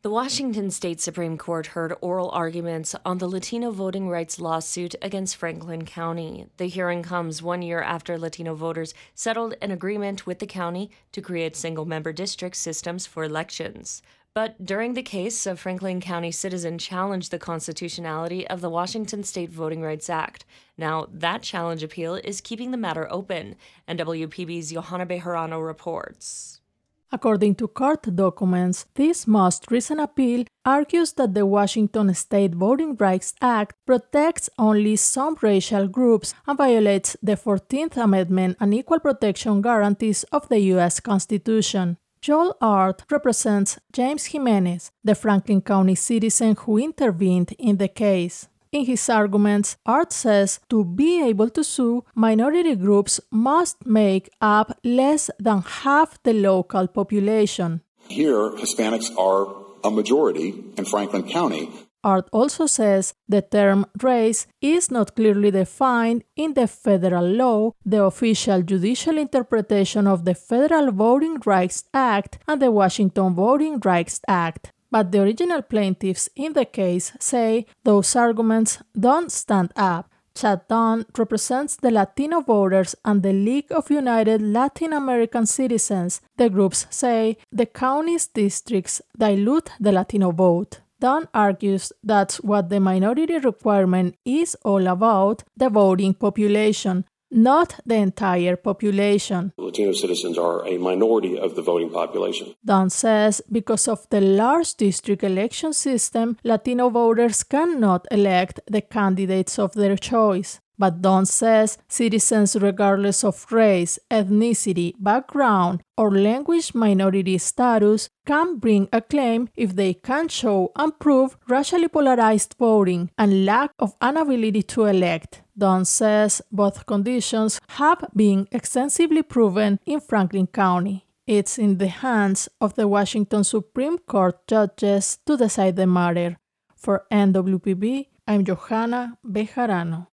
The Washington State Supreme Court heard oral arguments on the Latino voting rights lawsuit against Franklin County. The hearing comes 1 year after Latino voters settled an agreement with the county to create single-member district systems for elections. But during the case, a Franklin County citizen challenged the constitutionality of the Washington State Voting Rights Act. Now, that challenge appeal is keeping the matter open, and WPB's Johanna Bejarano reports. According to court documents, this most recent appeal argues that the Washington State Voting Rights Act protects only some racial groups and violates the 14th Amendment and equal protection guarantees of the U.S. Constitution. Joel Art represents James Jimenez, the Franklin County citizen who intervened in the case. In his arguments, Art says to be able to sue, minority groups must make up less than half the local population. Here, Hispanics are a majority in Franklin County. Art also says the term race is not clearly defined in the federal law, the official judicial interpretation of the Federal Voting Rights Act and the Washington Voting Rights Act. But the original plaintiffs in the case say those arguments don't stand up. Chad Dunn represents the Latino voters and the League of United Latin American Citizens. The groups say the county's districts dilute the Latino vote. Dunn argues that's what the minority requirement is all about, the voting population, not the entire population. Latino citizens are a minority of the voting population. Dunn says because of the large district election system, Latino voters cannot elect the candidates of their choice. But Dunn says citizens regardless of race, ethnicity, background, or language minority status can bring a claim if they can show and prove racially polarized voting and lack of an ability to elect. Dunn says both conditions have been extensively proven in Franklin County. It's in the hands of the Washington Supreme Court judges to decide the matter. For NWPB, I'm Johanna Bejarano.